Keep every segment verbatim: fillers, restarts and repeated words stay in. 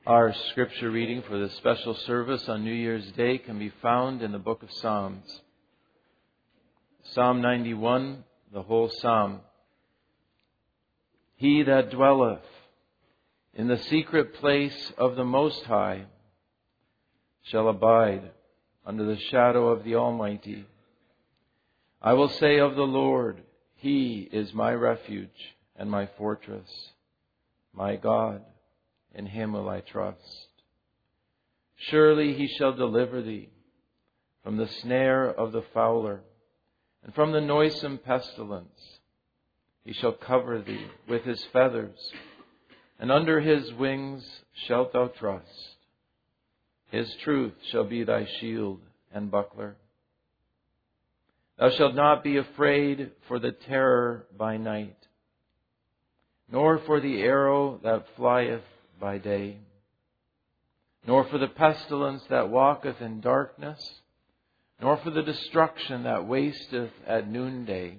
Our scripture reading for this special service on New Year's Day can be found in the book of Psalms. Psalm ninety-one, the whole psalm. He that dwelleth in the secret place of the Most High shall abide under the shadow of the Almighty. I will say of the Lord, He is my refuge and my fortress, my God. In Him will I trust. Surely He shall deliver thee from the snare of the fowler and from the noisome pestilence. He shall cover thee with His feathers, and under His wings shalt thou trust. His truth shall be thy shield and buckler. Thou shalt not be afraid for the terror by night, nor for the arrow that flieth by day, nor for the pestilence that walketh in darkness, nor for the destruction that wasteth at noonday.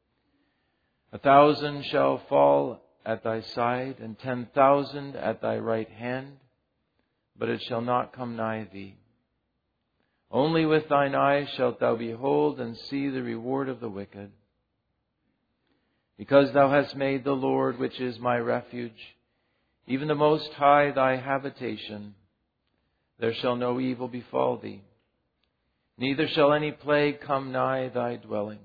A thousand shall fall at thy side, and ten thousand at thy right hand, but it shall not come nigh thee. Only with thine eyes shalt thou behold and see the reward of the wicked. Because thou hast made the Lord, which is my refuge, even the Most High thy habitation, there shall no evil befall thee, neither shall any plague come nigh thy dwelling.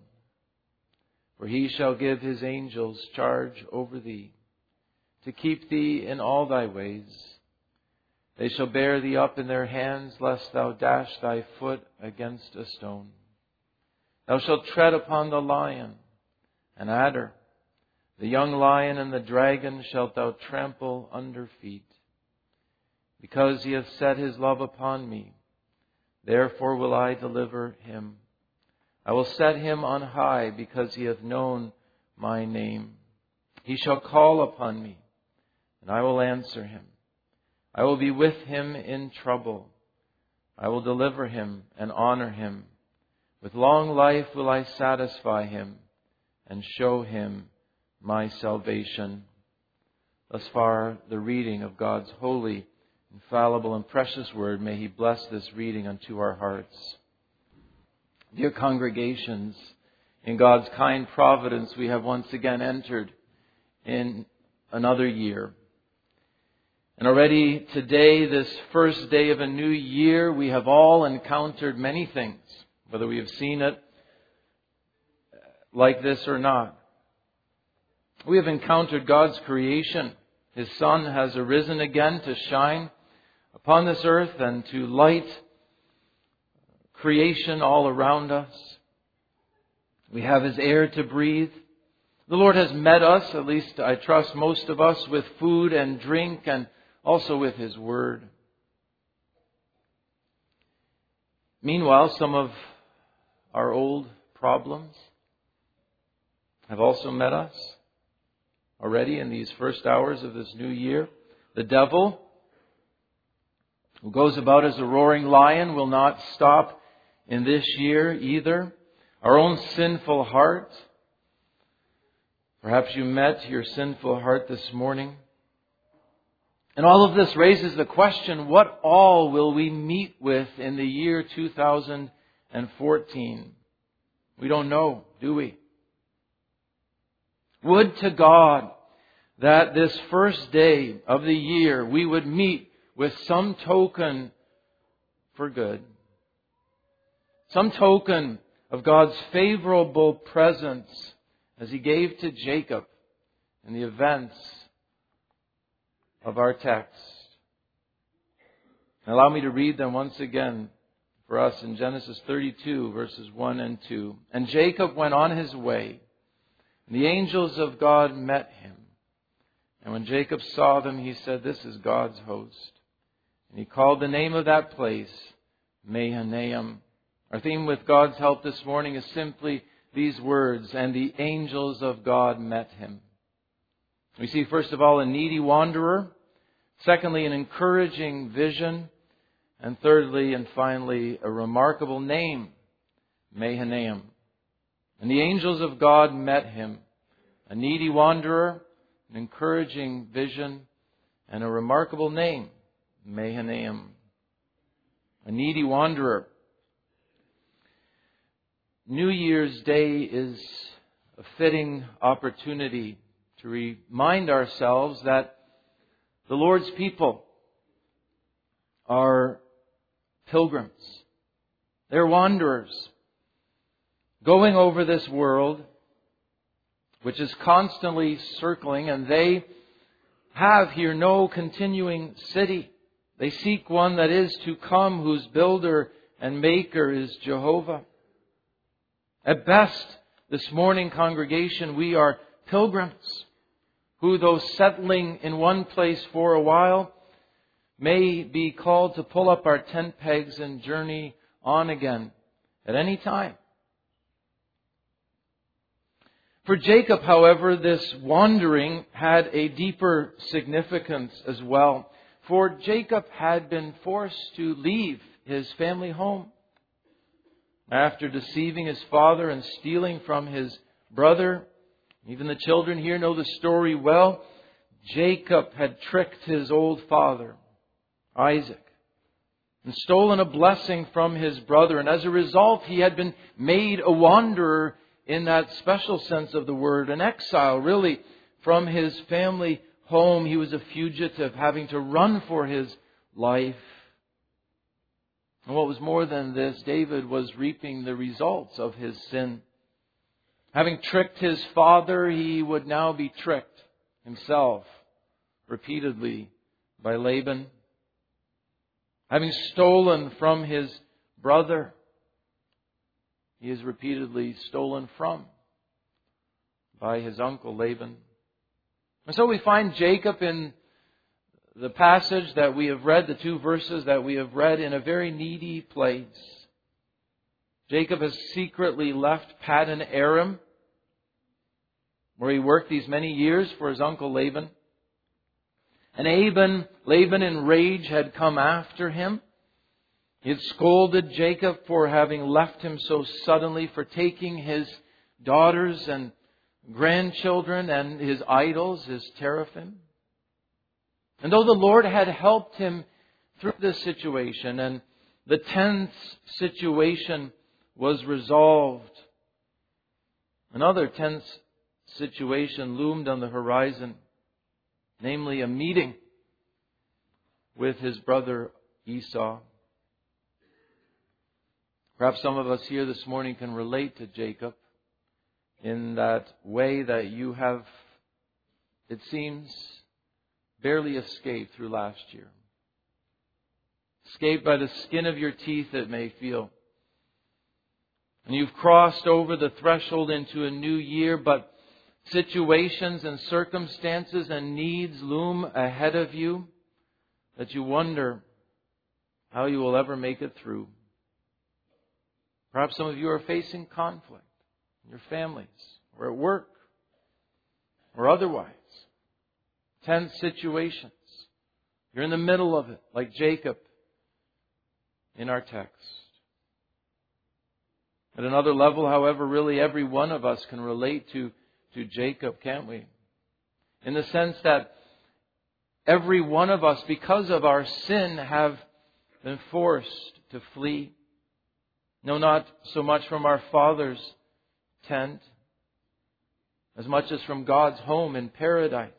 For He shall give His angels charge over thee, to keep thee in all thy ways. They shall bear thee up in their hands, lest thou dash thy foot against a stone. Thou shalt tread upon the lion and adder. The young lion and the dragon shalt thou trample under feet. Because He hath set His love upon me, therefore will I deliver him. I will set him on high, because he hath known my name. He shall call upon me, and I will answer him. I will be with him in trouble. I will deliver him and honor him. With long life will I satisfy him and show him my salvation. Thus far, the reading of God's holy, infallible, and precious word. May He bless this reading unto our hearts. Dear congregations, in God's kind providence, we have once again entered in another year. And already today, this first day of a new year, we have all encountered many things, whether we have seen it like this or not. We have encountered God's creation. His sun has arisen again to shine upon this earth and to light creation all around us. We have His air to breathe. The Lord has met us, at least I trust most of us, with food and drink and also with His Word. Meanwhile, some of our old problems have also met us already in these first hours of this new year. The devil, who goes about as a roaring lion, will not stop in this year either. Our own sinful heart. Perhaps you met your sinful heart this morning. And all of this raises the question, what all will we meet with in the year two thousand fourteen? We don't know, do we? Would to God that this first day of the year we would meet with some token for good. Some token of God's favorable presence as He gave to Jacob in the events of our text. Allow me to read them once again for us in Genesis thirty-two, verses one and two. And Jacob went on his way, and the angels of God met him. And when Jacob saw them, he said, "This is God's host." And he called the name of that place Mahanaim. Our theme with God's help this morning is simply these words, and the angels of God met him. We see, first of all, a needy wanderer. Secondly, an encouraging vision. And thirdly and finally, a remarkable name, Mahanaim. And the angels of God met him. A needy wanderer, an encouraging vision, and a remarkable name, Mahanaim, a needy wanderer. New Year's Day is a fitting opportunity to remind ourselves that the Lord's people are pilgrims. They're wanderers going over this world which is constantly circling, and they have here no continuing city. They seek one that is to come, whose builder and maker is Jehovah. At best, this morning, congregation, we are pilgrims who, though settling in one place for a while, may be called to pull up our tent pegs and journey on again at any time. For Jacob, however, this wandering had a deeper significance as well. For Jacob had been forced to leave his family home. After deceiving his father and stealing from his brother, even the children here know the story well, Jacob had tricked his old father, Isaac, and stolen a blessing from his brother. And as a result, he had been made a wanderer in that special sense of the word, an exile really from his family home. He was a fugitive, having to run for his life. And what was more than this, David was reaping the results of his sin. Having tricked his father, he would now be tricked himself repeatedly by Laban. Having stolen from his brother, he is repeatedly stolen from by his uncle Laban. And so we find Jacob in the passage that we have read, the two verses that we have read, in a very needy place. Jacob has secretly left Paddan Aram, where he worked these many years for his uncle Laban. And Laban, Laban in rage had come after him. He had scolded Jacob for having left him so suddenly, for taking his daughters and grandchildren and his idols, his teraphim. And though the Lord had helped him through this situation, and the tense situation was resolved, another tense situation loomed on the horizon, namely a meeting with his brother Esau. Perhaps some of us here this morning can relate to Jacob in that way that you have, it seems, barely escaped through last year. Escaped by the skin of your teeth, it may feel. And you've crossed over the threshold into a new year, but situations and circumstances and needs loom ahead of you that you wonder how you will ever make it through. Perhaps some of you are facing conflict in your families, or at work, or otherwise. Tense situations. You're in the middle of it, like Jacob in our text. At another level, however, really every one of us can relate to, to Jacob, can't we? In the sense that every one of us, because of our sin, have been forced to flee. No, not so much from our Father's tent, as much as from God's home in paradise.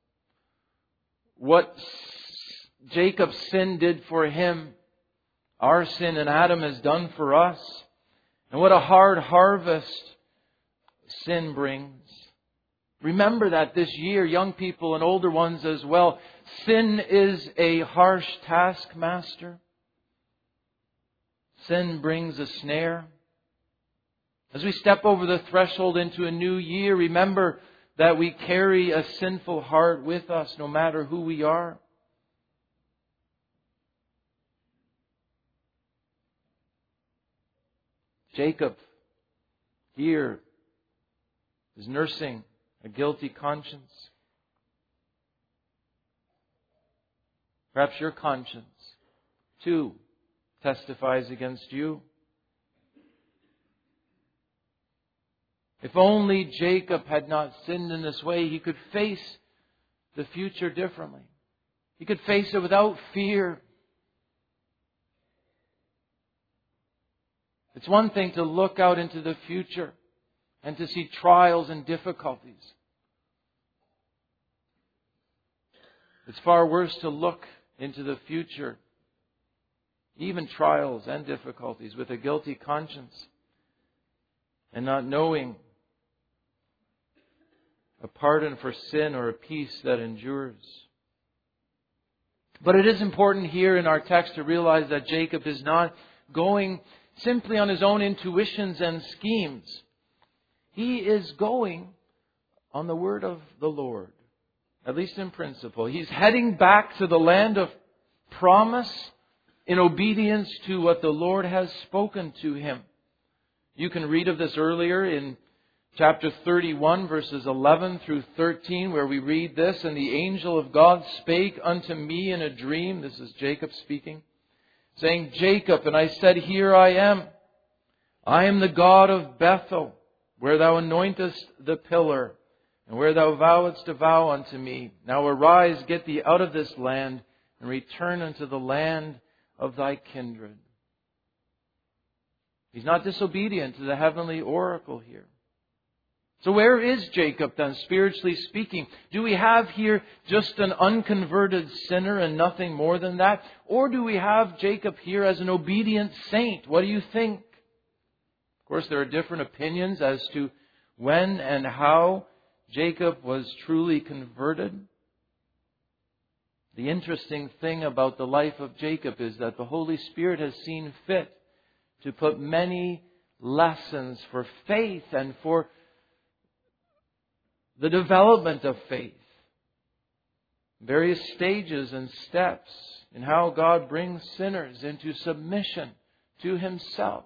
What Jacob's sin did for him, our sin in Adam has done for us. And what a hard harvest sin brings. Remember that this year, young people and older ones as well, sin is a harsh taskmaster. Sin brings a snare. As we step over the threshold into a new year, remember that we carry a sinful heart with us no matter who we are. Jacob here is nursing a guilty conscience. Perhaps your conscience, too, testifies against you. If only Jacob had not sinned in this way, he could face the future differently. He could face it without fear. It's one thing to look out into the future and to see trials and difficulties. It's far worse to look into the future, even trials and difficulties, with a guilty conscience and not knowing a pardon for sin or a peace that endures. But it is important here in our text to realize that Jacob is not going simply on his own intuitions and schemes. He is going on the word of the Lord, at least in principle. He's heading back to the land of promise in obedience to what the Lord has spoken to him. You can read of this earlier in chapter thirty-one, verses eleven through thirteen, where we read this, "And the angel of God spake unto me in a dream," this is Jacob speaking, saying, "Jacob, and I said, Here I am. I am the God of Bethel, where thou anointest the pillar, and where thou vowedst a vow unto me. Now arise, get thee out of this land, and return unto the land of thy kindred." He's not disobedient to the heavenly oracle here. So where is Jacob then, spiritually speaking? Do we have here just an unconverted sinner and nothing more than that? Or do we have Jacob here as an obedient saint? What do you think? Of course, there are different opinions as to when and how Jacob was truly converted. The interesting thing about the life of Jacob is that the Holy Spirit has seen fit to put many lessons for faith and for the development of faith. Various stages and steps in how God brings sinners into submission to Himself.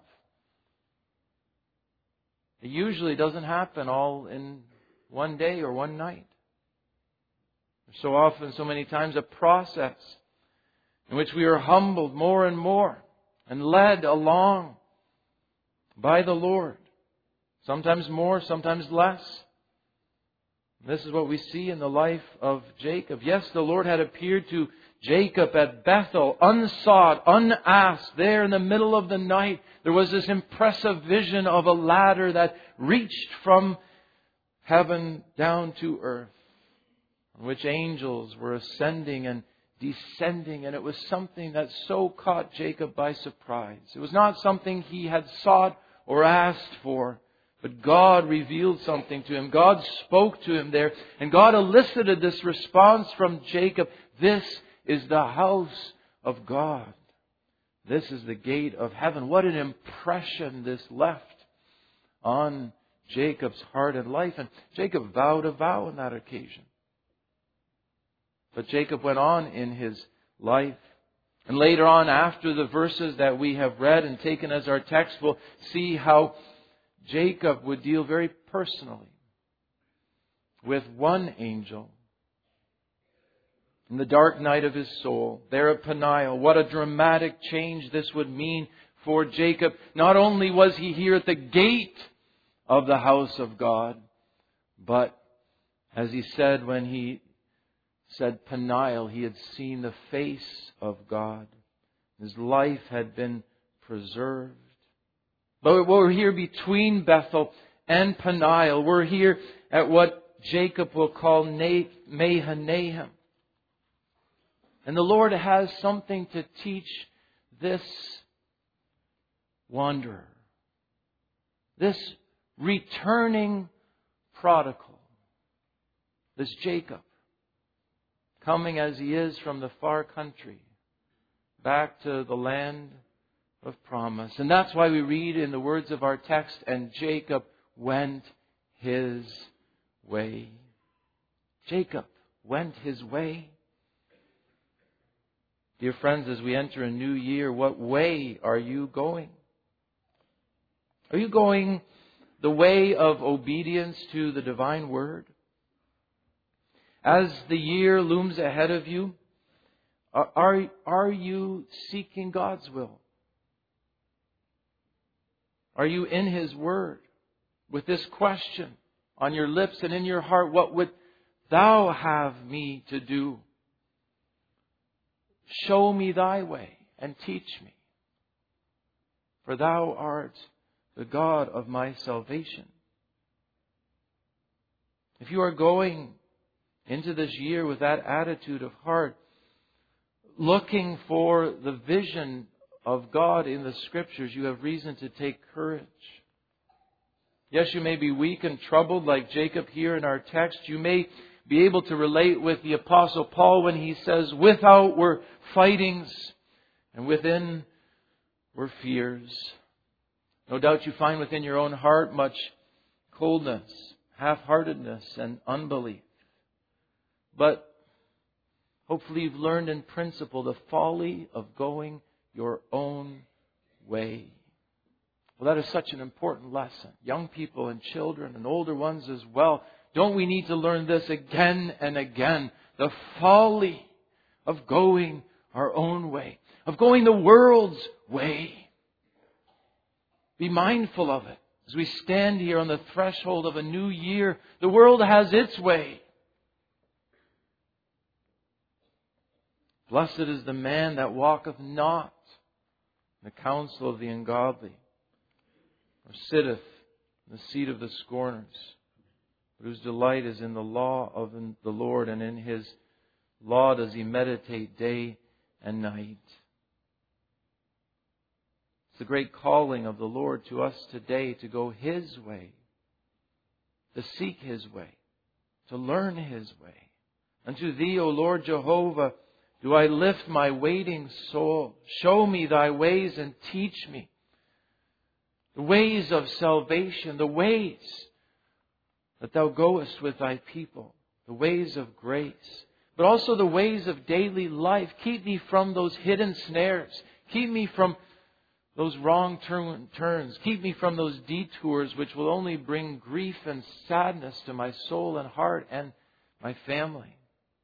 It usually doesn't happen all in one day or one night. There's so often, so many times, a process in which we are humbled more and more and led along by the Lord. Sometimes more, sometimes less. This is what we see in the life of Jacob. Yes, the Lord had appeared to Jacob at Bethel, unsought, unasked, there in the middle of the night. There was this impressive vision of a ladder that reached from heaven down to earth, on which angels were ascending and descending, and it was something that so caught Jacob by surprise. It was not something he had sought or asked for, but God revealed something to him. God spoke to him there, and God elicited this response from Jacob. This is the house of God. This is the gate of heaven. What an impression this left on Jacob's heart and life. And Jacob vowed a vow on that occasion. But Jacob went on in his life. And later on, after the verses that we have read and taken as our text, we'll see how Jacob would deal very personally with one angel in the dark night of his soul, there at Peniel. What a dramatic change this would mean for Jacob. Not only was he here at the gate of the house of God, but as he said when he said Peniel, he had seen the face of God. His life had been preserved. But we're here between Bethel and Peniel. We're here at what Jacob will call Mahanaim. And the Lord has something to teach this wanderer, this returning prodigal, this Jacob, coming as he is from the far country, back to the land of promise. And that's why we read in the words of our text, and Jacob went his way. Jacob went his way. Dear friends, as we enter a new year, what way are you going? Are you going the way of obedience to the divine word? As the year looms ahead of you, are, are, are you seeking God's will? Are you in His Word with this question on your lips and in your heart? What would Thou have me to do? show me thy way and teach me. For thou art the God of my salvation. If you are going into this year with that attitude of heart, looking for the vision of God in the Scriptures, you have reason to take courage. Yes, you may be weak and troubled like Jacob here in our text. You may be able to relate with the Apostle Paul when he says, without were fightings and within were fears. No doubt you find within your own heart much coldness, half-heartedness, and unbelief. But hopefully you've learned in principle the folly of going your own way. Well, that is such an important lesson. Young people and children and older ones as well. Don't we need to learn this again and again? The folly of going our own way, of going the world's way. Be mindful of it. As we stand here on the threshold of a new year, the world has its way. Blessed is the man that walketh not in the counsel of the ungodly, or sitteth in the seat of the scorners, but whose delight is in the law of the Lord, and in His law does he meditate day and night. It's the great calling of the Lord to us today to go His way, to seek His way, to learn His way. Unto Thee, O Lord Jehovah, do I lift my waiting soul. Show me Thy ways and teach me the ways of salvation, the ways that Thou goest with Thy people, the ways of grace, but also the ways of daily life. Keep me from those hidden snares. Keep me from those wrong turn, turns. Keep me from those detours which will only bring grief and sadness to my soul and heart and my family.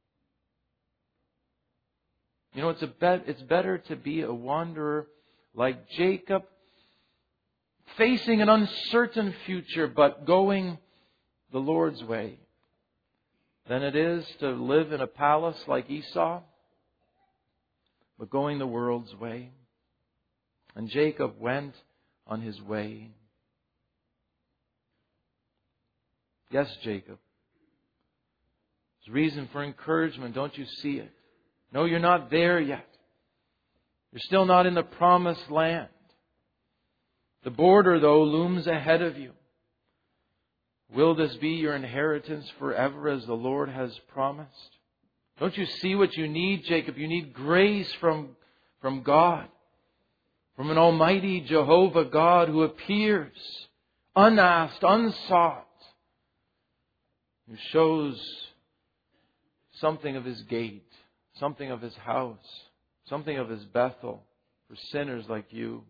You know, it's a bet, it's better to be a wanderer like Jacob, facing an uncertain future but going the Lord's way, than it is to live in a palace like Esau, but going the world's way. And Jacob went on his way. Yes, Jacob. There's reason for encouragement. Don't you see it? No, you're not there yet. You're still not in the promised land. The border, though, looms ahead of you. Will this be your inheritance forever as the Lord has promised? Don't you see what you need, Jacob? You need grace from, from God. From an almighty Jehovah God who appears unasked, unsought. Who shows something of His gate, something of His house, something of His Bethel for sinners like you.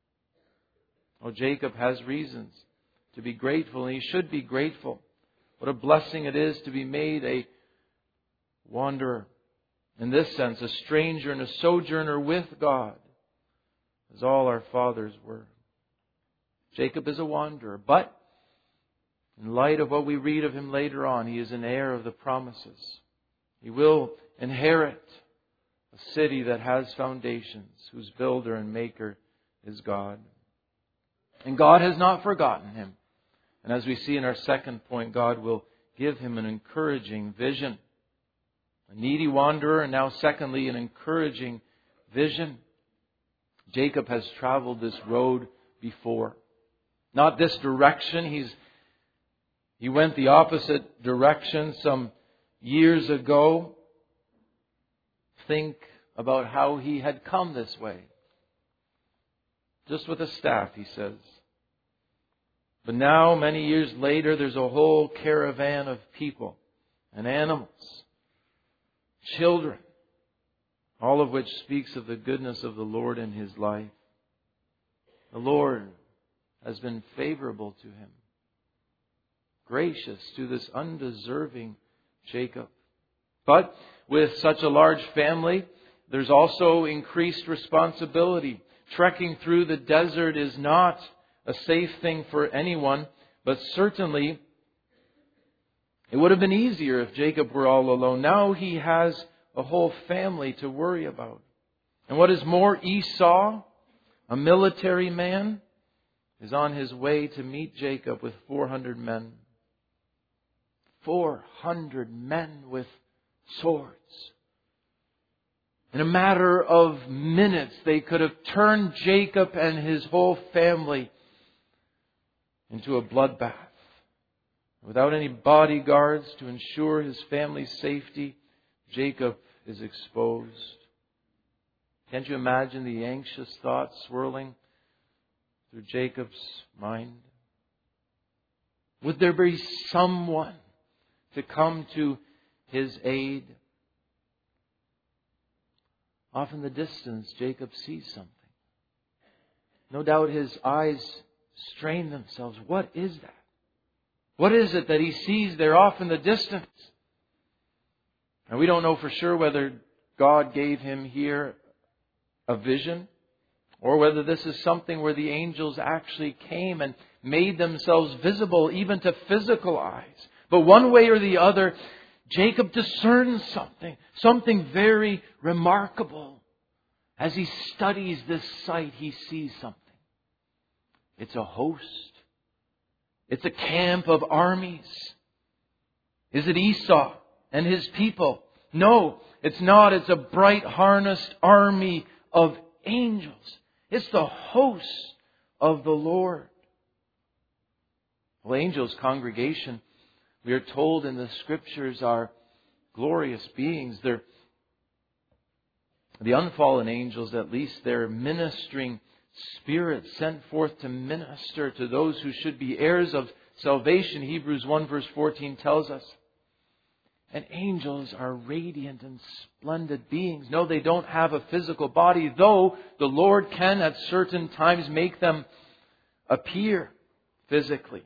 Oh, Jacob has reasons to be grateful, and he should be grateful. What a blessing it is to be made a wanderer. In this sense, a stranger and a sojourner with God, as all our fathers were. Jacob is a wanderer, but in light of what we read of him later on, he is an heir of the promises. He will inherit a city that has foundations, whose builder and maker is God. And God has not forgotten him. And as we see in our second point, God will give him an encouraging vision. A needy wanderer, and now secondly, an encouraging vision. Jacob has traveled this road before. Not this direction. He's He went the opposite direction some years ago. Think about how he had come this way. Just with a staff, he says. But now, many years later, there's a whole caravan of people and animals, children, all of which speaks of the goodness of the Lord in his life. The Lord has been favorable to him, gracious to this undeserving Jacob. But with such a large family, there's also increased responsibility. Trekking through the desert is not a safe thing for anyone, but certainly it would have been easier if Jacob were all alone. Now he has a whole family to worry about. And what is more, Esau, a military man, is on his way to meet Jacob with four hundred men. four hundred men with swords. In a matter of minutes, they could have turned Jacob and his whole family into a bloodbath. Without any bodyguards to ensure his family's safety, Jacob is exposed. Can't you imagine the anxious thoughts swirling through Jacob's mind? Would there be someone to come to his aid? Off in the distance, Jacob sees something. No doubt his eyes strain themselves. What is that? What is it that he sees there off in the distance? And we don't know for sure whether God gave him here a vision or whether this is something where the angels actually came and made themselves visible even to physical eyes. But one way or the other, Jacob discerns something, something very remarkable. As he studies this sight, he sees something. It's a host. It's a camp of armies. Is it Esau and his people? No, it's not. It's a bright harnessed army of angels. It's the host of the Lord. Well, angels' congregation, we are told in the Scriptures, are glorious beings. They're the unfallen angels, at least. They're ministering spirits sent forth to minister to those who should be heirs of salvation. Hebrews one verse fourteen tells us. And angels are radiant and splendid beings. No, they don't have a physical body, though the Lord can at certain times make them appear physically.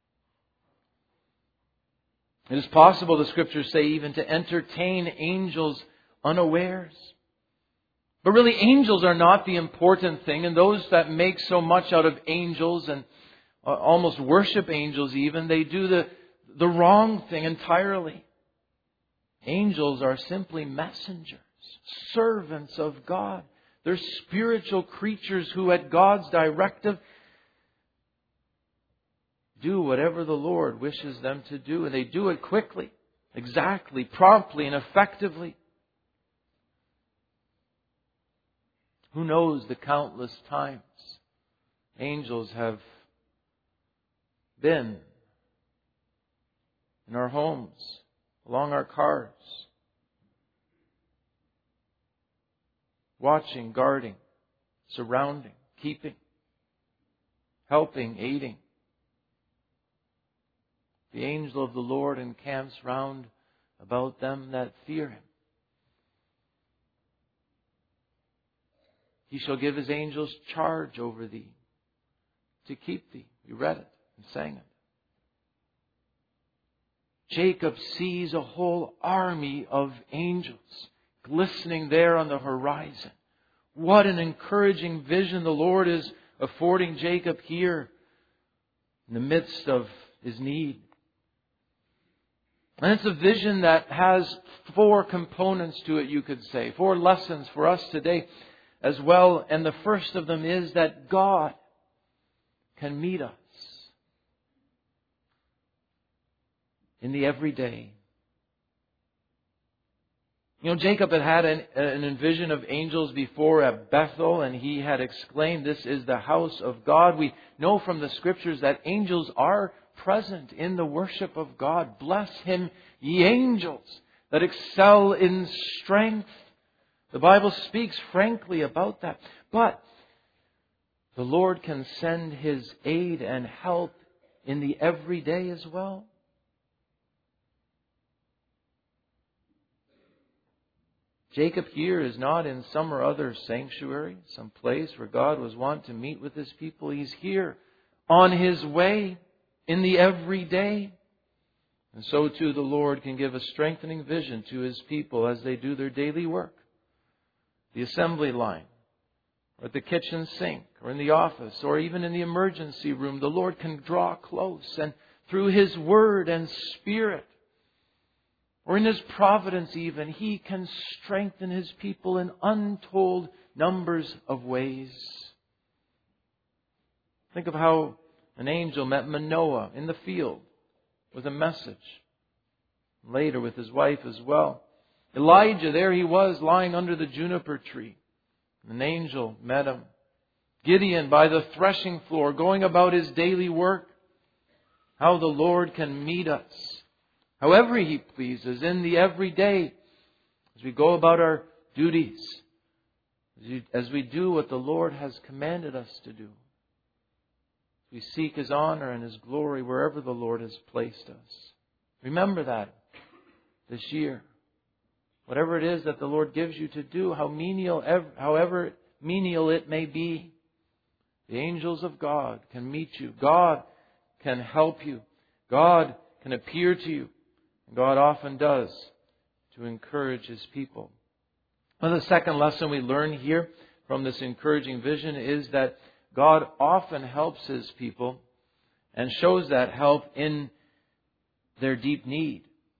It is possible, the Scriptures say, even to entertain angels unawares. But really, angels are not the important thing. And those that make so much out of angels and almost worship angels even, they do the, the wrong thing entirely. Angels are simply messengers, servants of God. They're spiritual creatures who at God's directive do whatever the Lord wishes them to do. And they do it quickly, exactly, promptly, and effectively. Who knows the countless times angels have been in our homes, along our cars, watching, guarding, surrounding, keeping, helping, aiding. The angel of the Lord encamps round about them that fear Him. He shall give His angels charge over thee, to keep thee. You read it and sang it. Jacob sees a whole army of angels glistening there on the horizon. What an encouraging vision the Lord is affording Jacob here in the midst of his need. And it's a vision that has four components to it, you could say. Four lessons for us today as well. And the first of them is that God can meet us in the everyday. You know, Jacob had had an, an vision of angels before at Bethel, and he had exclaimed, "This is the house of God." We know from the Scriptures that angels are present in the worship of God. Bless Him, ye angels, that excel in strength. The Bible speaks frankly about that. But the Lord can send His aid and help in the everyday as well. Jacob here is not in some or other sanctuary, some place where God was wont to meet with His people. He's here on His way in the everyday. And so too the Lord can give a strengthening vision to His people as they do their daily work. The assembly line, or at the kitchen sink, or in the office, or even in the emergency room, the Lord can draw close and through His Word and Spirit or in His providence even, He can strengthen His people in untold numbers of ways. Think of how an angel met Manoah in the field with a message. Later with his wife as well. Elijah, there he was lying under the juniper tree. An angel met him. Gideon by the threshing floor, going about his daily work. How the Lord can meet us however He pleases in the everyday as we go about our duties, as we do what the Lord has commanded us to do. We seek His honor and His glory wherever the Lord has placed us. Remember that this year. Whatever it is that the Lord gives you to do, how menial, however menial it may be, the angels of God can meet you. God can help you. God can appear to you. God often does to encourage His people. And the second lesson we learn here from this encouraging vision is that God often helps His people and shows that help in their deep need.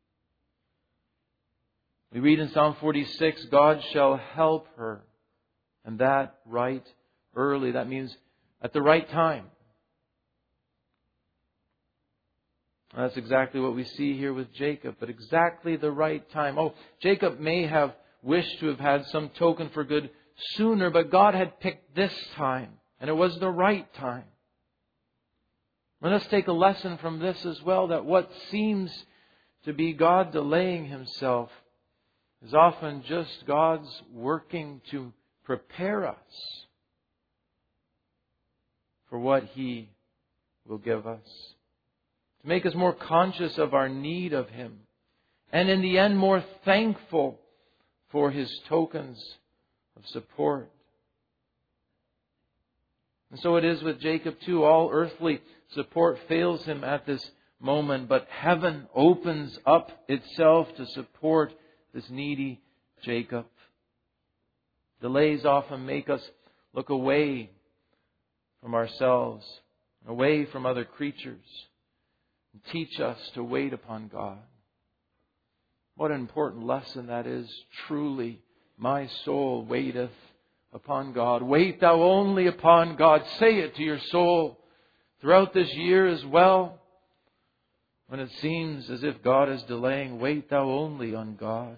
We read in Psalm forty-six, God shall help her, and that right early. That means at the right time. And that's exactly what we see here with Jacob, but exactly the right time. Oh, Jacob may have wished to have had some token for good sooner, but God had picked this time, and it was the right time. Let us take a lesson from this as well, that what seems to be God delaying Himself is often just God's working to prepare us for what He will give us. To make us more conscious of our need of Him. And in the end, more thankful for His tokens of support. And so it is with Jacob too. All earthly support fails him at this moment, but heaven opens up itself to support this needy Jacob. Delays often make us look away from ourselves, away from other creatures, and teach us to wait upon God. What an important lesson that is. Truly, my soul waiteth upon God. Wait thou only upon God. Say it to your soul throughout this year as well. When it seems as if God is delaying, wait thou only on God.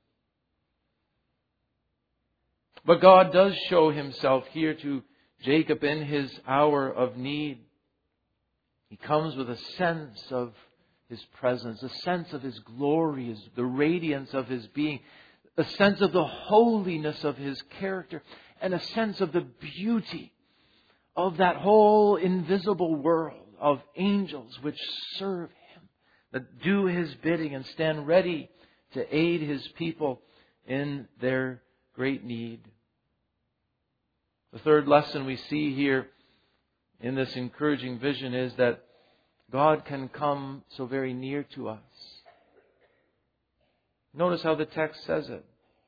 But God does show Himself here to Jacob in his hour of need. He comes with a sense of His presence, a sense of His glory, the radiance of His being, a sense of the holiness of His character, and a sense of the beauty of that whole invisible world of angels which serve Him, that do His bidding and stand ready to aid His people in their great need. The third lesson we see here in this encouraging vision is that God can come so very near to us. Notice how the text says it.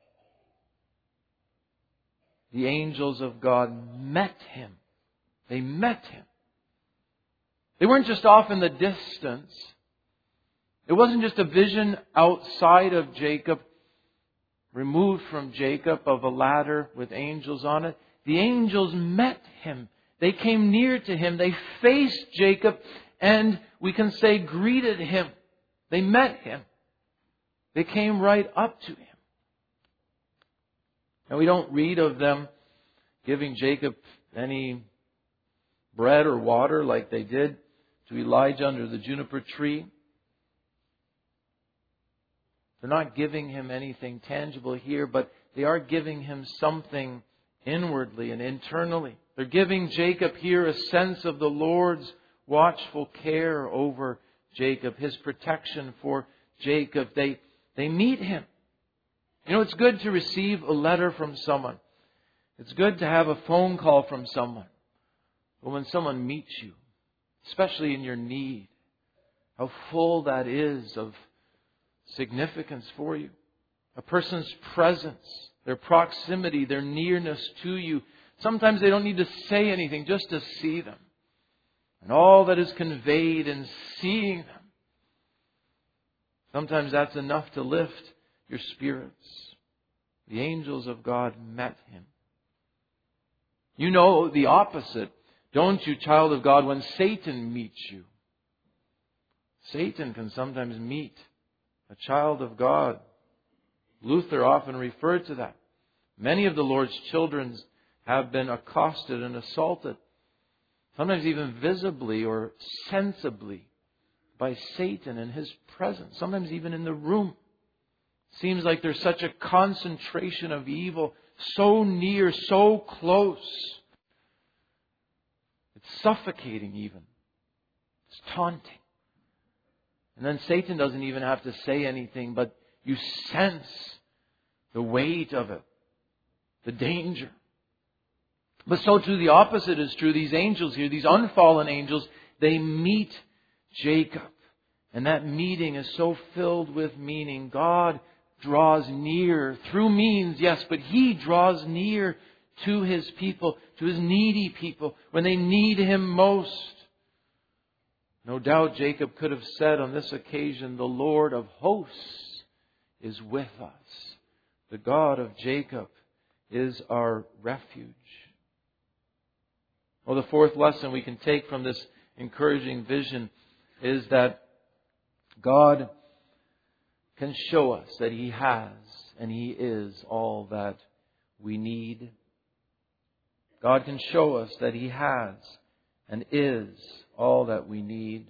The angels of God met Him. They met Him. They weren't just off in the distance. It wasn't just a vision outside of Jacob, removed from Jacob, of a ladder with angels on it. The angels met Him. They came near to Him. They faced Jacob and we can say greeted Him. They met Him. They came right up to Him. And we don't read of them giving Jacob any bread or water like they did to Elijah under the juniper tree. They're not giving him anything tangible here, but they are giving him something inwardly and internally. They're giving Jacob here a sense of the Lord's watchful care over Jacob, His protection for Jacob. They, they meet him. You know, it's good to receive a letter from someone. It's good to have a phone call from someone. But when someone meets you, especially in your need, how full that is of significance for you. A person's presence, their proximity, their nearness to you. Sometimes they don't need to say anything, just to see them. And all that is conveyed in seeing them. Sometimes that's enough to lift your spirits. The angels of God met him. You know the opposite, don't you, child of God, when Satan meets you? Satan can sometimes meet a child of God. Luther often referred to that. Many of the Lord's children have been accosted and assaulted, sometimes even visibly or sensibly, by Satan in his presence, sometimes even in the room. Seems like there's such a concentration of evil, so near, so close. It's suffocating even. It's taunting. And then Satan doesn't even have to say anything, but you sense the weight of it, the danger. But so too the opposite is true. These angels here, these unfallen angels, they meet Jacob. And that meeting is so filled with meaning. God draws near through means, yes, but He draws near to His people, to His needy people, when they need Him most. No doubt Jacob could have said on this occasion, the Lord of hosts is with us. The God of Jacob is our refuge. Well, the fourth lesson we can take from this encouraging vision is that God can show us that He has and He is all that we need. God can show us that He has and is all that we need.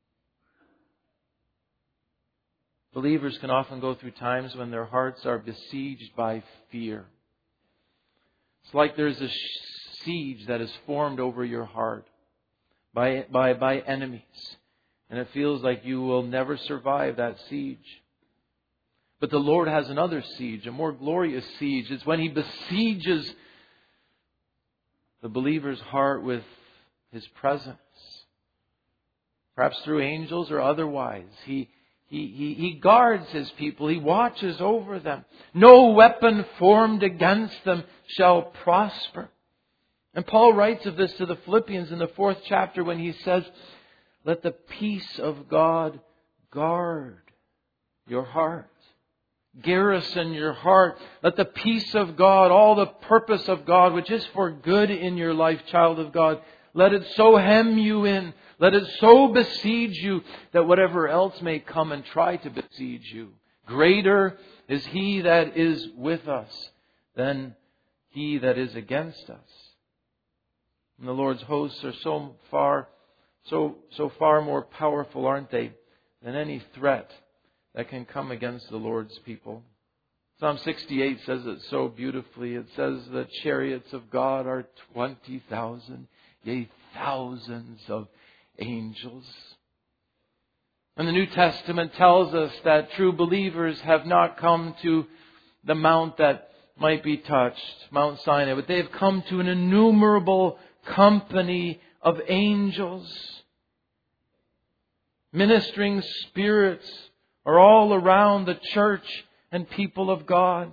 Believers can often go through times when their hearts are besieged by fear. It's like there's a siege that is formed over your heart by, by, by enemies. And it feels like you will never survive that siege. But the Lord has another siege, a more glorious siege. It's when He besieges the believer's heart with His presence. Perhaps through angels or otherwise. He, he, he, he guards His people. He watches over them. No weapon formed against them shall prosper. And Paul writes of this to the Philippians in the fourth chapter when he says, let the peace of God guard your heart. Garrison your heart. Let the peace of God, all the purpose of God, which is for good in your life, child of God, let it so hem you in. Let it so besiege you that whatever else may come and try to besiege you, greater is He that is with us than he that is against us. And the Lord's hosts are so far, so so far more powerful, aren't they, than any threat that can come against the Lord's people. Psalm sixty-eight says it so beautifully. It says the chariots of God are twenty thousand, yea, thousands of angels. And the New Testament tells us that true believers have not come to the mount that might be touched, Mount Sinai, but they have come to an innumerable company of angels. Ministering spirits are all around the church and people of God.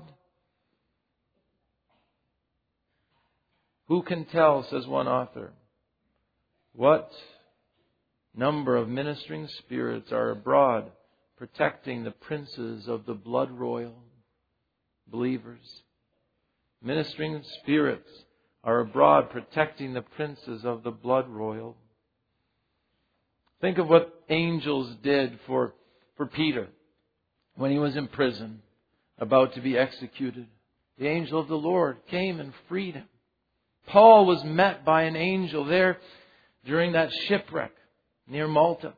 Who can tell, says one author, what number of ministering spirits are abroad protecting the princes of the blood royal? Believers. Ministering spirits are abroad protecting the princes of the blood royal. Think of what angels did for, for Peter when he was in prison, about to be executed. The angel of the Lord came and freed him. Paul was met by an angel there during that shipwreck near Malta.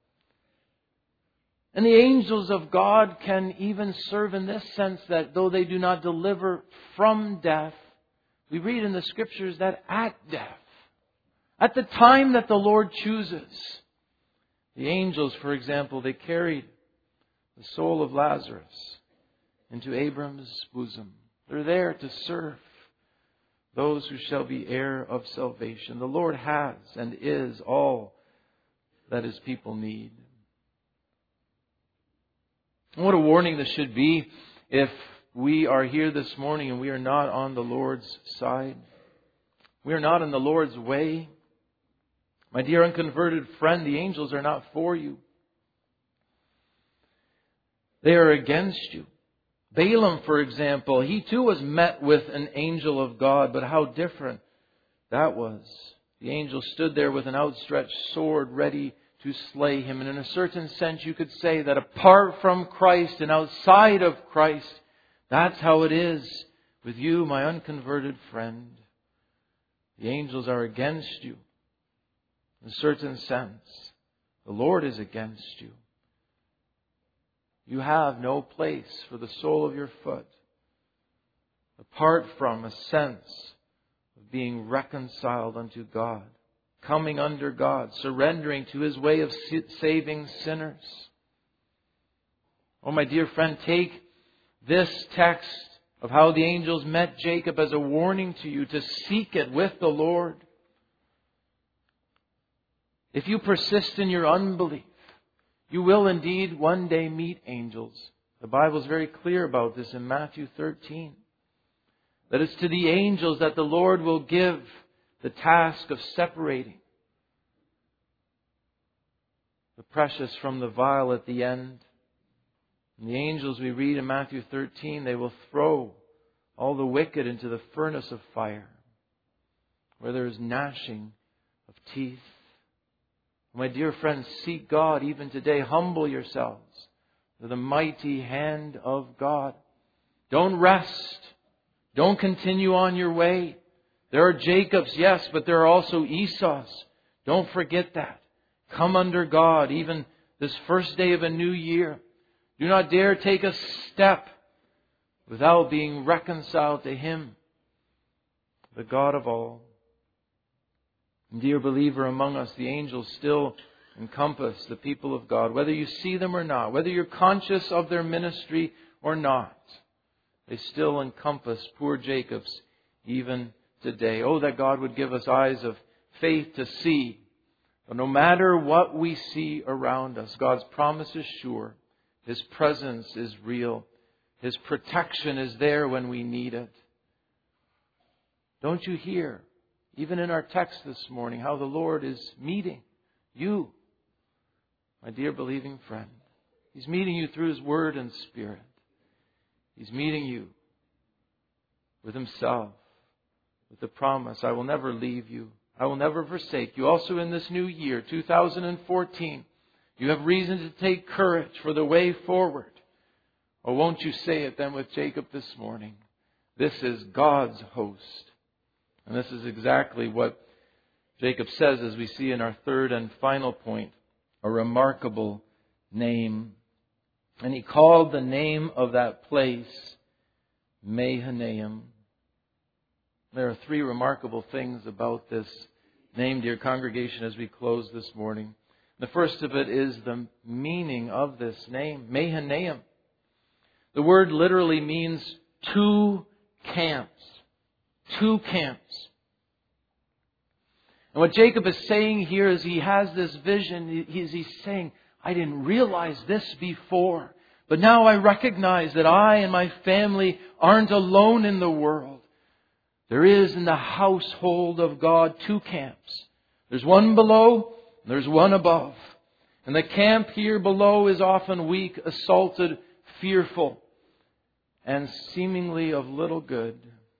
And the angels of God can even serve in this sense that though they do not deliver from death, we read in the Scriptures that at death, at the time that the Lord chooses, the angels, for example, they carried the soul of Lazarus into Abram's bosom. They're there to serve those who shall be heir of salvation. The Lord has and is all that His people need. And what a warning this should be if we are here this morning and we are not on the Lord's side. We are not in the Lord's way. My dear unconverted friend, the angels are not for you. They are against you. Balaam, for example, he too was met with an angel of God, but how different that was. The angel stood there with an outstretched sword ready to slay him. And in a certain sense, you could say that apart from Christ and outside of Christ, that's how it is with you, my unconverted friend. The angels are against you. In a certain sense, the Lord is against you. You have no place for the sole of your foot apart from a sense of being reconciled unto God, coming under God, surrendering to His way of saving sinners. Oh, my dear friend, take this text of how the angels met Jacob as a warning to you to seek it with the Lord. If you persist in your unbelief, you will indeed one day meet angels. The Bible is very clear about this in Matthew thirteen. That it's to the angels that the Lord will give the task of separating the precious from the vile at the end. And the angels we read in Matthew thirteen, they will throw all the wicked into the furnace of fire, where there is gnashing of teeth. My dear friends, seek God even today. Humble yourselves to the mighty hand of God. Don't rest. Don't continue on your way. There are Jacobs, yes, but there are also Esau's. Don't forget that. Come under God even this first day of a new year. Do not dare take a step without being reconciled to Him, the God of all. Dear believer, among us, the angels still encompass the people of God. Whether you see them or not, whether you're conscious of their ministry or not, they still encompass poor Jacob's even today. Oh, that God would give us eyes of faith to see. But no matter what we see around us, God's promise is sure. His presence is real. His protection is there when we need it. Don't you hear, even in our text this morning, how the Lord is meeting you, my dear believing friend? He's meeting you through His Word and Spirit. He's meeting you with Himself, with the promise, I will never leave you. I will never forsake you. Also in this new year, two thousand fourteen, you have reason to take courage for the way forward. Or won't you say it then with Jacob this morning? This is God's host. And this is exactly what Jacob says, as we see in our third and final point, a remarkable name. And he called the name of that place Mahanaim. There are three remarkable things about this name, dear congregation, as we close this morning. The first of it is the meaning of this name, Mahanaim. The word literally means two camps. Two camps. And what Jacob is saying here is he has this vision. He's, he's saying, I didn't realize this before, but now I recognize that I and my family aren't alone in the world. There is in the household of God two camps. There's one below, there's one above. And the camp here below is often weak, assaulted, fearful, and seemingly of little good.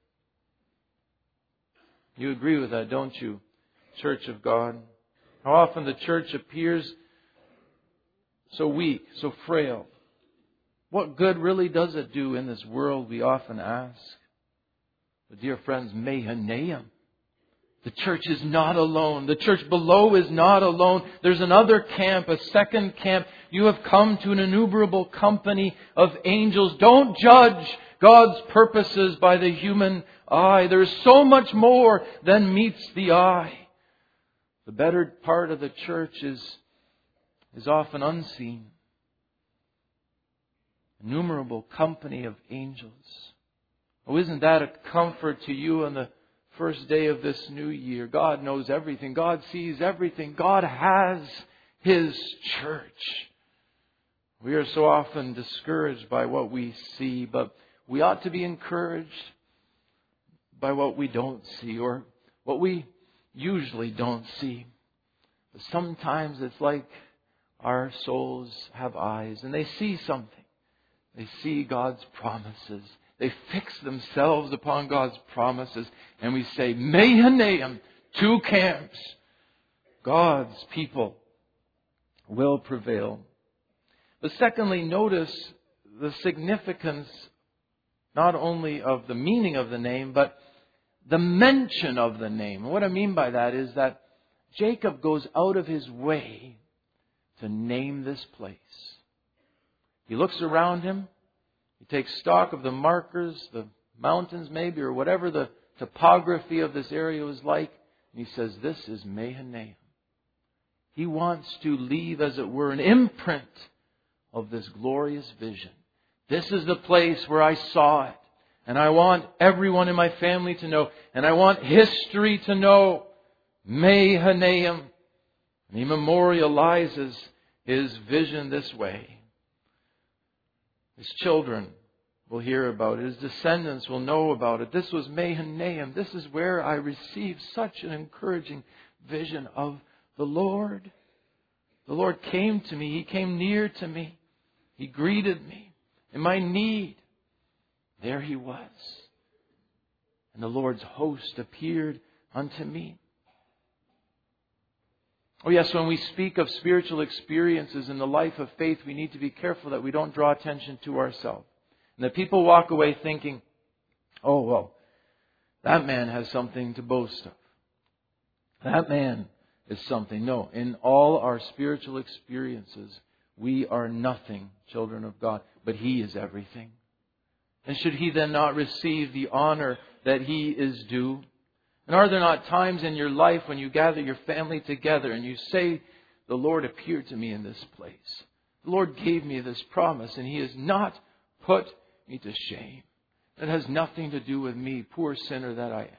You agree with that, don't you, Church of God? How often the church appears so weak, so frail. What good really does it do in this world, we often ask? But dear friends, Mahanaim. The church is not alone. The church below is not alone. There's another camp, a second camp. You have come to an innumerable company of angels. Don't judge God's purposes by the human eye. There is so much more than meets the eye. The better part of the church is, is often unseen. Innumerable company of angels. Oh, isn't that a comfort to you on the first day of this new year? God knows everything. God sees everything. God has His church. We are so often discouraged by what we see, but we ought to be encouraged by what we don't see, or what we usually don't see. But sometimes it's like our souls have eyes and they see something. They see God's promises. They fix themselves upon God's promises. And we say, Mahanaim, two camps. God's people will prevail. But secondly, notice the significance not only of the meaning of the name, but the mention of the name. And what I mean by that is that Jacob goes out of his way to name this place. He looks around him. He takes stock of the markers, the mountains maybe, or whatever the topography of this area was like. And he says, this is Mahanaim. He wants to leave, as it were, an imprint of this glorious vision. This is the place where I saw it. And I want everyone in my family to know. And I want history to know. Mahanaim. And he memorializes his vision this way. His children will hear about it. His descendants will know about it. This was Mahanaim. This is where I received such an encouraging vision of the Lord. The Lord came to me. He came near to me. He greeted me in my need. There He was. And the Lord's host appeared unto me. Oh yes, when we speak of spiritual experiences in the life of faith, we need to be careful that we don't draw attention to ourselves. And that people walk away thinking, oh, well, that man has something to boast of. That man is something. No, in all our spiritual experiences, we are nothing, children of God, but He is everything. And should He then not receive the honor that He is due? And are there not times in your life when you gather your family together and you say, the Lord appeared to me in this place. The Lord gave me this promise and He has not put me to shame. It has nothing to do with me, poor sinner that I am.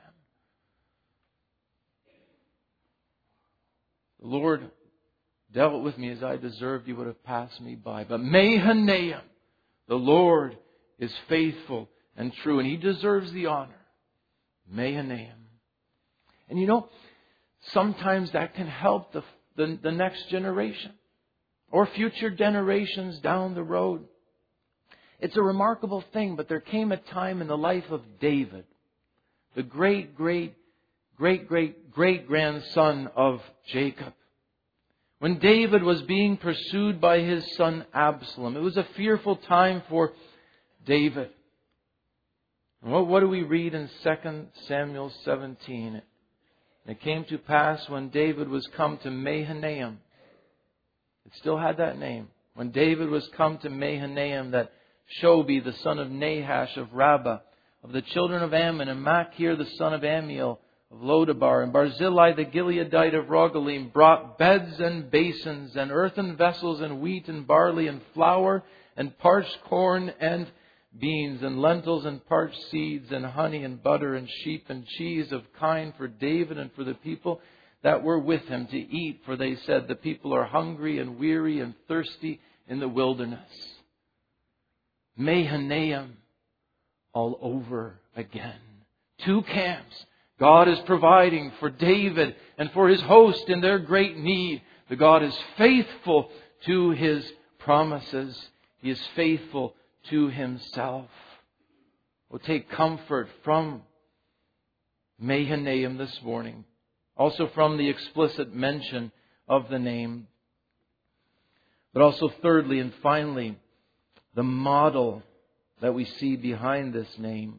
The Lord dealt with me as I deserved. He would have passed me by. But Mahanaim, the Lord is faithful and true, and He deserves the honor. Mahanaim. And you know, sometimes that can help the, the, the next generation or future generations down the road. It's a remarkable thing, but there came a time in the life of David, the great, great, great, great, great grandson of Jacob, when David was being pursued by his son Absalom. It was a fearful time for David. And what, what do we read in Second Samuel seventeen? And it came to pass when David was come to Mahanaim. It still had that name. When David was come to Mahanaim, that Shobi, the son of Nahash of Rabbah, of the children of Ammon, and Machir, the son of Amiel of Lodabar, and Barzillai, the Gileadite of Rogelim, brought beds and basins, and earthen vessels, and wheat and barley, and flour, and parched corn, and beans, and lentils, and parched seeds, and honey, and butter, and sheep, and cheese of kine for David and for the people that were with him to eat. For they said, the people are hungry and weary and thirsty in the wilderness. Mahanaim all over again. Two camps. God is providing for David and for His host in their great need. The God is faithful to His promises. He is faithful to Himself. We'll take comfort from Mahanaim this morning. Also from the explicit mention of the name. But also thirdly and finally, the model that we see behind this name.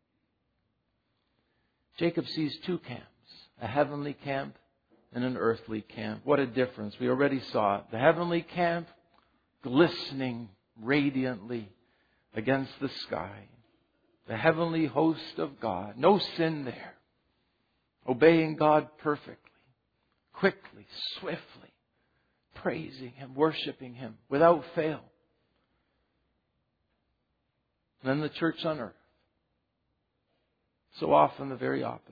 Jacob sees two camps, a heavenly camp and an earthly camp. What a difference. We already saw it. The heavenly camp glistening radiantly against the sky. The heavenly host of God. No sin there. Obeying God perfectly, quickly, swiftly, praising Him, worshiping Him without fail. And then the church on earth. So often the very opposite.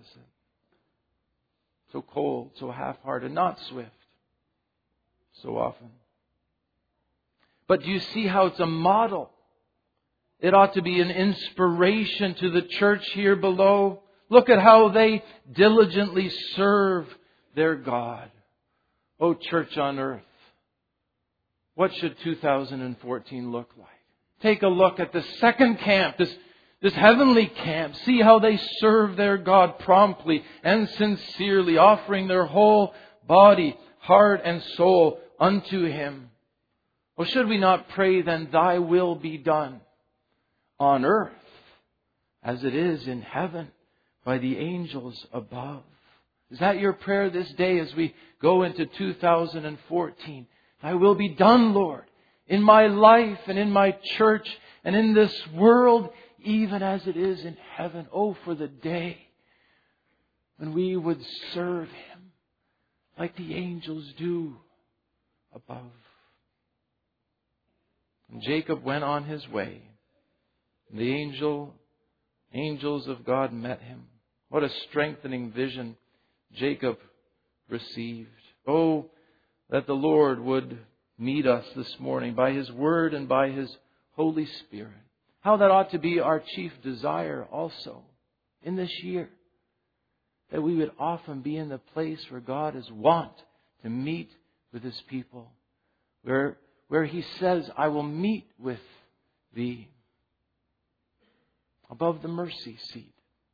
So cold, so half-hearted, not swift. So often. But do you see how it's a model? It ought to be an inspiration to the church here below. Look at how they diligently serve their God. Oh, church on earth. What should two thousand fourteen look like? take a look at the second camp, this, this heavenly camp. See how they serve their God promptly and sincerely, offering their whole body, heart, and soul unto Him. Well, should we not pray then, Thy will be done on earth as it is in heaven by the angels above? Is that your prayer this day as we go into two thousand fourteen? Thy will be done, Lord, in my life and in my church and in this world, even as it is in heaven. Oh, for the day when we would serve Him like the angels do above. And Jacob went on his way. The angel, angels of God met him. What a strengthening vision Jacob received. Oh, that the Lord would meet us this morning by His Word and by His Holy Spirit. How that ought to be our chief desire also in this year. That we would often be in the place where God is wont to meet with His people. Where, where He says, I will meet with thee. Above the mercy seat.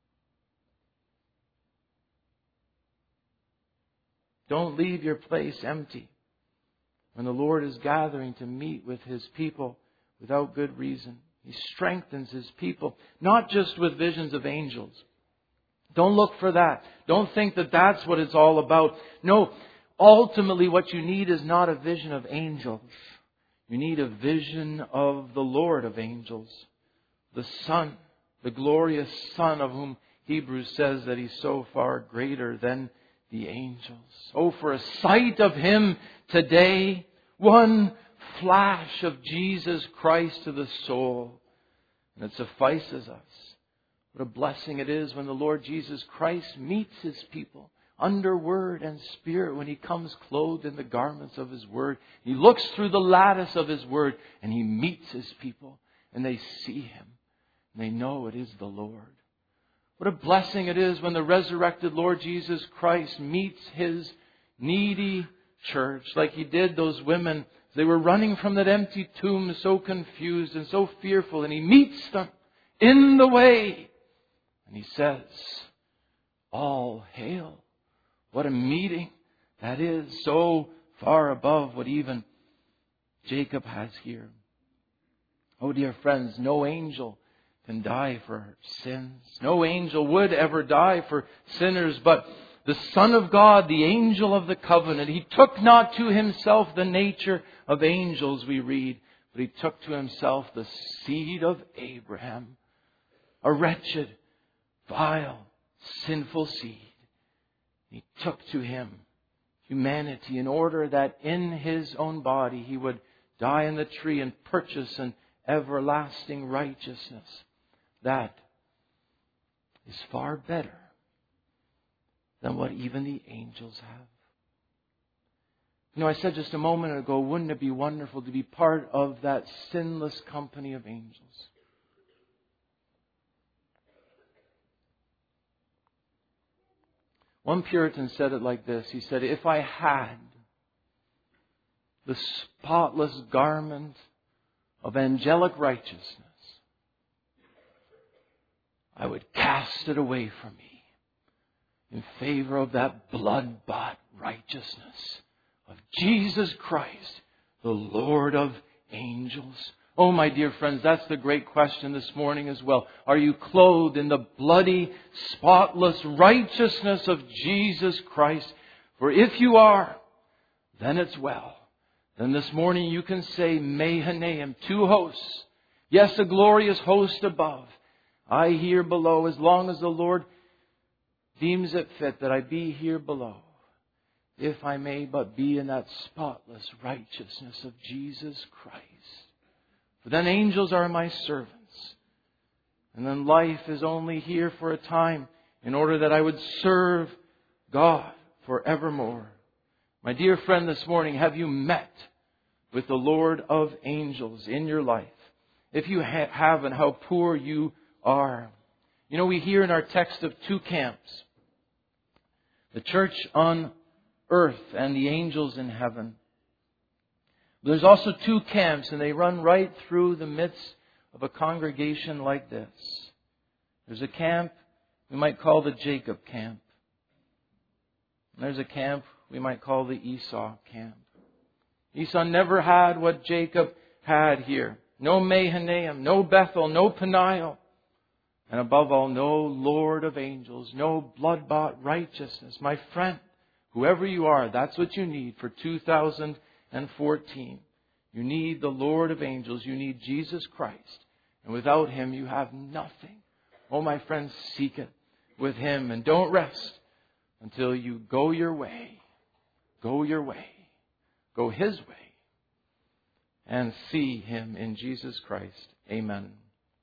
Don't leave your place empty when the Lord is gathering to meet with His people without good reason. He strengthens His people, not just with visions of angels. Don't look for that. Don't think that that's what it's all about. No, ultimately what you need is not a vision of angels. You need a vision of the Lord of angels, the Son, the glorious Son of whom Hebrews says that He's so far greater than the angels. Oh, for a sight of Him today, one flash of Jesus Christ to the soul, and it suffices us. What a blessing it is when the Lord Jesus Christ meets His people under Word and Spirit, when He comes clothed in the garments of His Word. He looks through the lattice of His Word and He meets His people and they see Him and they know it is the Lord. What a blessing it is when the resurrected Lord Jesus Christ meets His needy church like He did those women. They were running from that empty tomb so confused and so fearful, and He meets them in the way. And He says, all hail. What a meeting that is, so far above what even Jacob has here. Oh, dear friends, no angel can die for sins. No angel would ever die for sinners, but the Son of God, the angel of the covenant, He took not to Himself the nature of angels, we read, but He took to Himself the seed of Abraham, a wretched, vile, sinful seed. He took to Him humanity in order that in His own body He would die on the tree and purchase an everlasting righteousness. That is far better than what even the angels have. You know, I said just a moment ago, wouldn't it be wonderful to be part of that sinless company of angels? One Puritan said it like this. He said, if I had the spotless garment of angelic righteousness, I would cast it away from me in favor of that blood-bought righteousness of Jesus Christ, the Lord of angels. Oh, my dear friends, that's the great question this morning as well. Are you clothed in the bloody, spotless righteousness of Jesus Christ? For if you are, then it's well. Then this morning you can say, Mehaneim, two hosts. Yes, a glorious host above. I here below, as long as the Lord deems it fit that I be here below, if I may but be in that spotless righteousness of Jesus Christ. For then angels are my servants. And then life is only here for a time in order that I would serve God forevermore. My dear friend, this morning, have you met with the Lord of angels in your life? If you ha- haven't, how poor you are. You know, we hear in our text of two camps. The church on earth and the angels in heaven. There's also two camps, and they run right through the midst of a congregation like this. There's a camp we might call the Jacob camp. And there's a camp we might call the Esau camp. Esau never had what Jacob had here. No Mahanaim, no Bethel, no Peniel. And above all, no Lord of angels, no blood-bought righteousness. My friend, whoever you are, that's what you need for two thousand fourteen. You need the Lord of angels. You need Jesus Christ. And without Him, you have nothing. Oh, my friends, seek it with Him. And don't rest until you go your way. Go your way. Go His way. And see Him in Jesus Christ. Amen.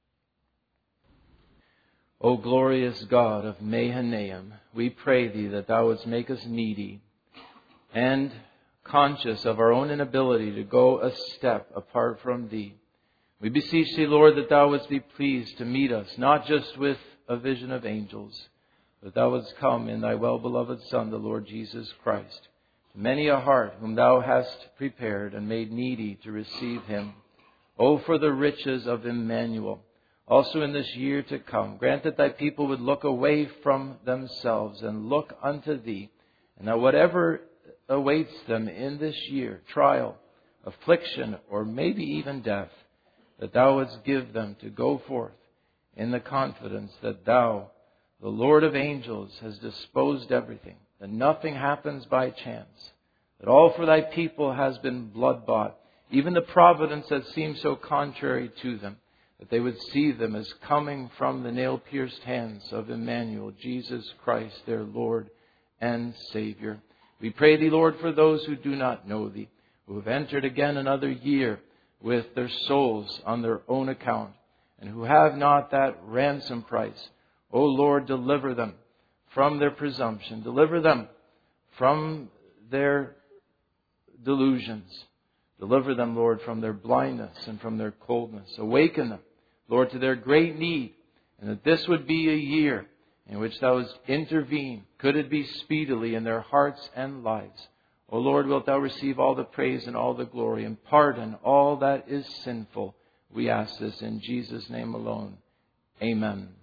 O glorious God of Mahanaim, we pray Thee that Thou wouldst make us needy and conscious of our own inability to go a step apart from Thee. We beseech Thee, Lord, that Thou wouldst be pleased to meet us, not just with a vision of angels, but Thou wouldst come in Thy well-beloved Son, the Lord Jesus Christ, to many a heart whom Thou hast prepared and made needy to receive Him. O for the riches of Emmanuel, also in this year to come. Grant that Thy people would look away from themselves and look unto Thee, and that whatever awaits them in this year, trial, affliction, or maybe even death, that Thou wouldst give them to go forth in the confidence that Thou, the Lord of angels, has disposed everything, that nothing happens by chance, that all for Thy people has been blood-bought, even the providence that seems so contrary to them, that they would see them as coming from the nail-pierced hands of Emmanuel, Jesus Christ, their Lord and Savior. We pray Thee, Lord, for those who do not know Thee, who have entered again another year with their souls on their own account, and who have not that ransom price. O Lord, deliver them from their presumption. Deliver them from their delusions. Deliver them, Lord, from their blindness and from their coldness. Awaken them, Lord, to their great need, and that this would be a year in which Thou wouldst intervene. Could it be speedily in their hearts and lives? O Lord, wilt Thou receive all the praise and all the glory, and pardon all that is sinful. We ask this in Jesus' name alone. Amen.